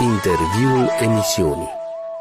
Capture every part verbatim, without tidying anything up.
Interviul emisiunii.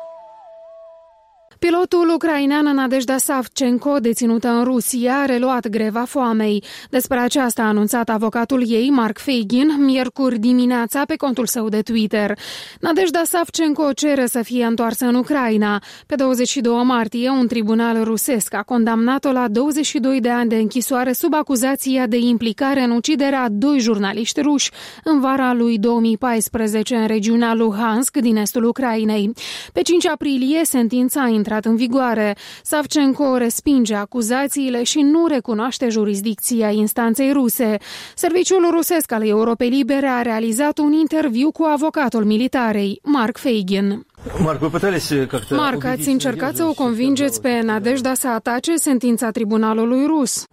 Pilotul ucrainean Nadejda Savchenko, deținută în Rusia, a reluat greva foamei. Despre aceasta a anunțat avocatul ei, Mark Feigin, miercuri dimineața pe contul său de Twitter. Nadejda Savchenko cere să fie întoarsă în Ucraina. Pe douăzeci și doi martie, un tribunal rusesc a condamnat-o la douăzeci și doi de ani de închisoare sub acuzația de implicare în uciderea a doi jurnaliști ruși în vara lui două mii paisprezece în regiunea Luhansk din estul Ucrainei. Pe cinci aprilie, sentința a intrat în vigoare. Savchenko respinge acuzațiile și nu recunoaște jurisdicția instanței ruse. Serviciul rusesc al Europei Libere a realizat un interviu cu avocatul militarei, Mark Feigin. Mark, ați încercat să o convingeți pe Nadejda să atace sentința tribunalului rus?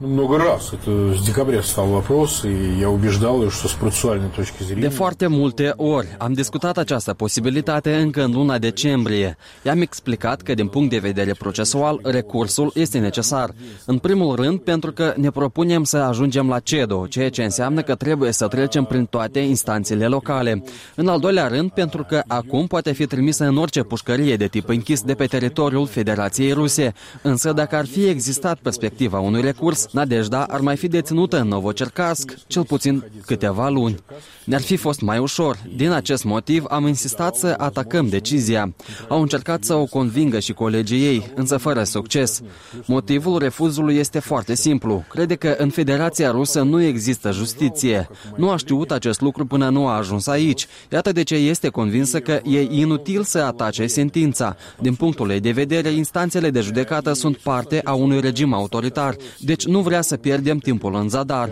De foarte multe ori am discutat această posibilitate încă în luna decembrie. I-am explicat că din punct de vedere procesual recursul este necesar. În primul rând pentru că ne propunem să ajungem la C E D O, ceea ce înseamnă că trebuie să trecem prin toate instanțele locale. În al doilea rând pentru că acum poate fi trimisă în orice pușcărie de tip închis de pe teritoriul Federației Ruse. Însă dacă ar fi existat perspectiva unui recurs, Nadejda ar mai fi deținută în Novocercasc cel puțin câteva luni. Ne-ar fi fost mai ușor. Din acest motiv am insistat să atacăm decizia. Au încercat să o convingă și colegii ei, însă fără succes. Motivul refuzului este foarte simplu. Crede că în Federația Rusă nu există justiție. Nu a știut acest lucru până nu a ajuns aici. Iată de ce este convinsă că e inutil să atace sentința. Din punctul ei de vedere, instanțele de judecată sunt parte a unui regim autoritar, deci nu vrea să pierdem timpul în zadar.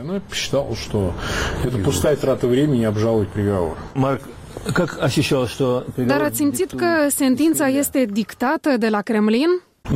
Dar ați simțit că sentința este dictată de la Kremlin?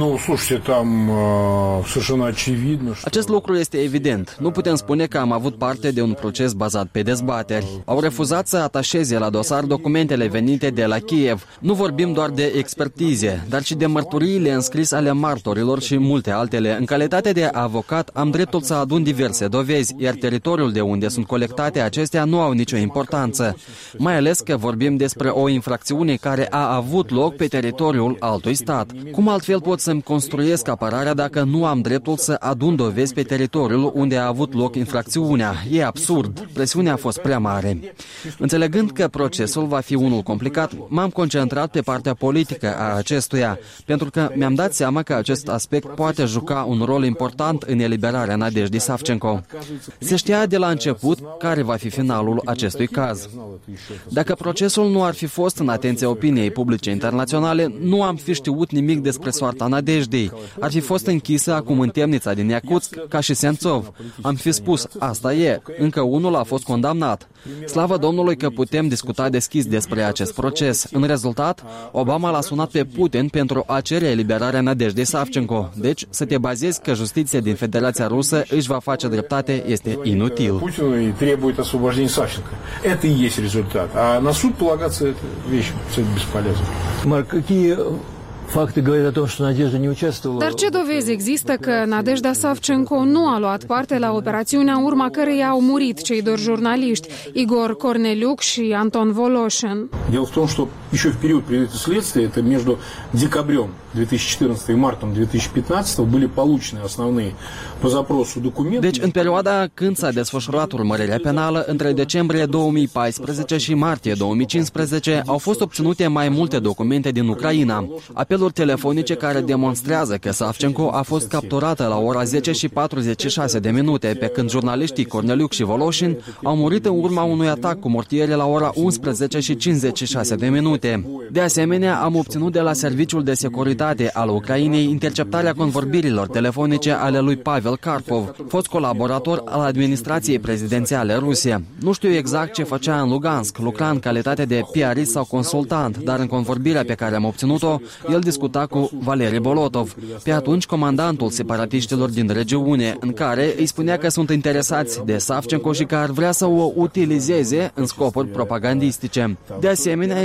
Acest lucru este evident. Nu putem spune că am avut parte de un proces bazat pe dezbateri. Au refuzat să atașeze la dosar documentele venite de la Kiev. Nu vorbim doar de expertize, dar și de mărturiile înscris ale martorilor și multe altele. În calitate de avocat, am dreptul să adun diverse dovezi, iar teritoriul de unde sunt colectate acestea nu au nicio importanță. Mai ales că vorbim despre o infracțiune care a avut loc pe teritoriul altui stat. Cum altfel pot să-mi construiesc apărarea dacă nu am dreptul să adun dovezi pe teritoriul unde a avut loc infracțiunea? E absurd. Presiunea a fost prea mare. Înțelegând că procesul va fi unul complicat, m-am concentrat pe partea politică a acestuia, pentru că mi-am dat seama că acest aspect poate juca un rol important în eliberarea Nadejdii Savchenko. Se știa de la început care va fi finalul acestui caz. Dacă procesul nu ar fi fost în atenția opiniei publice internaționale, nu am fi știut nimic despre soarta Nadejdei. Ar fi fost închisă acum în temnița din Iacutsk, ca și Sentsov. Am fi spus, asta e, încă unul a fost condamnat. Slavă Domnului că putem discuta deschis despre acest proces. În rezultat, Obama l-a sunat pe Putin pentru a cere eliberarea Nadejdei Savchenko. Deci, să te bazezi că justiția din Federația Rusă își va face dreptate este inutil. Putin trebuie освобождения Савченко. Это и есть результат. А на суд полагаться это вещь бесполезна. Марк, какие факты говорят о том, что Надежда не участвовала? Dar ce dovezi există că Nadejda Savchenko nu a luat parte la operațiunea în urma căreia au murit cei doi jurnaliști, Igor Korneliuk și Anton Voloshin? Дело в том, что еще в период следствия, это между декабрем две тысячи четырнадцатого и мартом две тысячи пятнадцатого были получены основные по запросу документы. Deci, în perioada când s-a desfășurat urmărirea penală, între decembrie două mii paisprezece și martie două mii cincisprezece, au fost obținute mai multe documente din Ucraina. Apeluri telefonice care demonstrează că Savchenko a fost capturată la ora zece și patruzeci și șase de minute, pe când jurnaliștii Korneliuk și Voloshin au murit în urma unui atac cu mortiere la ora unsprezece și cincizeci și șase de minute. De asemenea, am obținut de la Serviciul de Securitate al Ucrainei interceptarea convorbirilor telefonice ale lui Pavel Karpov, fost colaborator al administrației prezidențiale ruse. Nu știu exact ce făcea în Lugansk, lucra în calitate de P R-ist sau consultant, dar în convorbirea pe care am obținut-o, el discuta cu Valeri Bolotov, pe atunci comandantul separatiștilor din regiune, în care îi spunea că sunt interesați de Savchenko și că ar vrea să o utilizeze în scopuri propagandistice. De asemenea, există și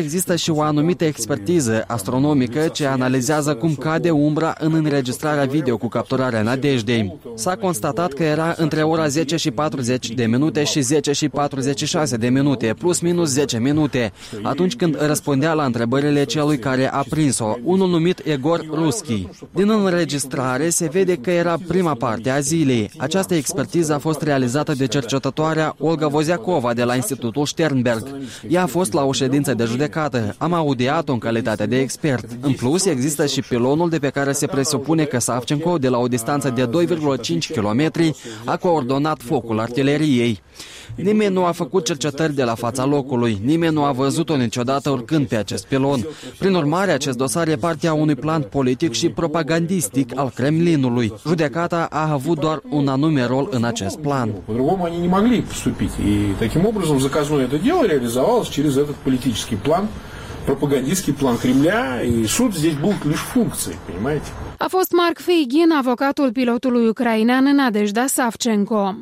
și o anumită expertiză astronomică ce analizează cum cade umbra în înregistrarea video cu capturarea Nadejdei. S-a constatat că era între ora zece și patruzeci de minute și zece și patruzeci și șase de minute, plus minus zece minute, atunci când răspundea la întrebările celui care a prins-o, unul numit Egor Ruski. Din înregistrare se vede că era prima parte a zilei. Această expertiză a fost realizată de cercetătoarea Olga Voziakova de la Institutul Sternberg. Ea a fost la o ședință de judecată. Am audiat-o în calitate de expert. În plus, există și pilonul de pe care se presupune că Savchenko, de la o distanță de doi virgulă cinci kilometri, a coordonat focul artileriei. Nimeni nu a făcut cercetări de la fața locului, nimeni nu a văzut-o niciodată urcând pe acest pilon. Prin urmare, acest dosar e partea unui plan politic și propagandistic al Kremlinului. Judecata a avut doar un anume rol în acest plan. По-другому они не могли поступить. И таким образом заказное это дело реализовалось через этот политический план, пропагандистский план Кремля, и суд здесь был лишь функцией, понимаете? A fost Mark Feigin, avocatul pilotului ucrainean Nadezhda Savchenko.